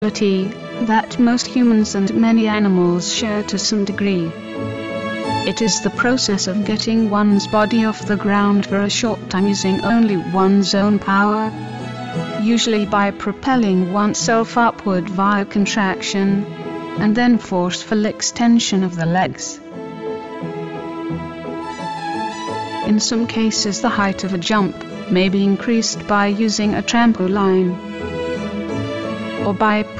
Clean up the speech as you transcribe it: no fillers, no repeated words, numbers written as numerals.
that most humans and many animals share to some degree. It is the process of getting one's body off the ground for a short time using only one's own power, usually by propelling oneself upward via contraction, and then forceful extension of the legs. In some cases, the height of a jump may be increased by using a trampoline, or by